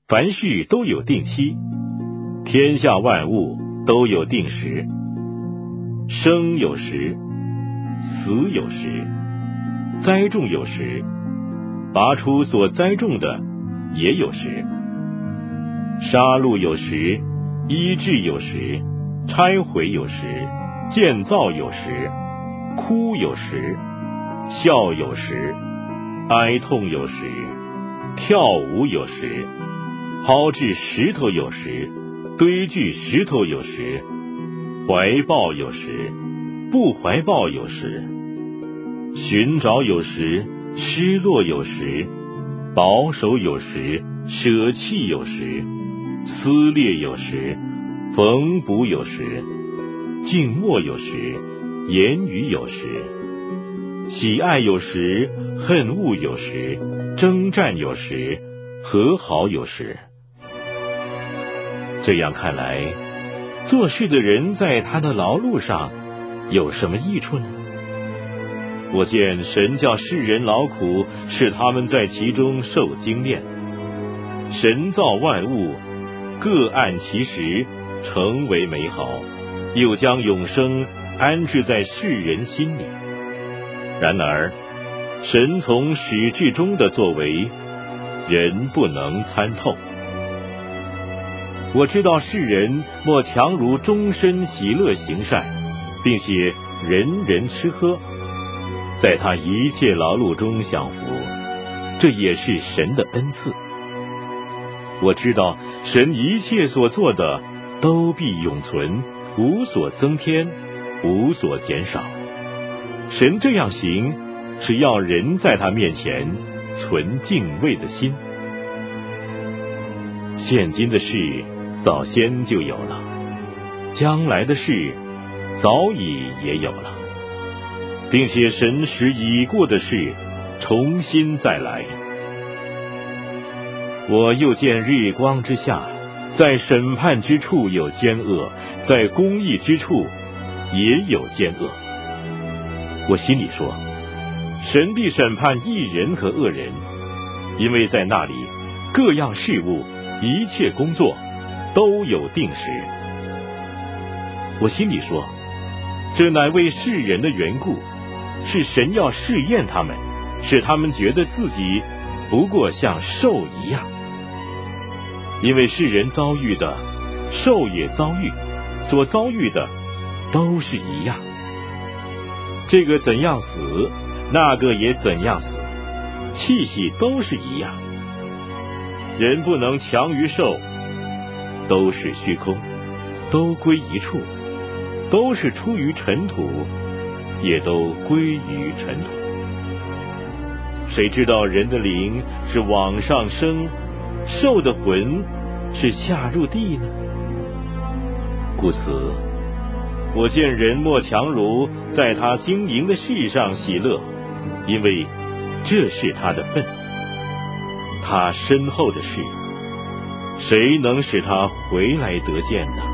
凡事都有定期，天下万物都有定时，生有时，死有时，栽种有时，拔出所栽种的也有时，杀戮有时，医治有时，拆毁有时，建造有时，哭有时，笑有时，哀痛有时，跳舞有时，抛掷石头有时，堆聚石头有时，怀抱有时，不怀抱有时，寻找有时，失落有时，保守有时，舍弃有时，撕裂有时，缝补有时，静默有时，言语有时，喜爱有时，恨恶有时，征战有时，和好有时。这样看来，做事的人在他的劳碌上有什么益处呢？我见神叫世人劳苦，使他们在其中受精炼。神造万物，各按其时，成为美好，又将永生安置在世人心里。然而，神从始至终的作为，人不能参透。我知道世人莫强如终身喜乐行善，并且人人吃喝，在他一切劳碌中享福，这也是神的恩赐。我知道神一切所做的都必永存，无所增添，无所减少。神这样行，是要人在他面前存敬畏的心。现今的事早先就有了，将来的事早已也有了，并且神使已过的事重新再来。我又见日光之下，在审判之处有奸恶，在公义之处也有奸恶。我心里说，神必审判义人和恶人，因为在那里各样事物，一切工作都有定时。我心里说，这乃为世人的缘故，是神要试验他们，使他们觉得自己不过像兽一样。因为世人遭遇的，兽也遭遇，所遭遇的都是一样。这个怎样死，那个也怎样死，气息都是一样。人不能强于兽，都是虚空，都归一处，都是出于尘土，也都归于尘土。谁知道人的灵是往上升，兽的魂是下入地呢？故此，我见人莫强如在他经营的事上喜乐，因为这是他的份。他身后的事，谁能使他回来得见呢？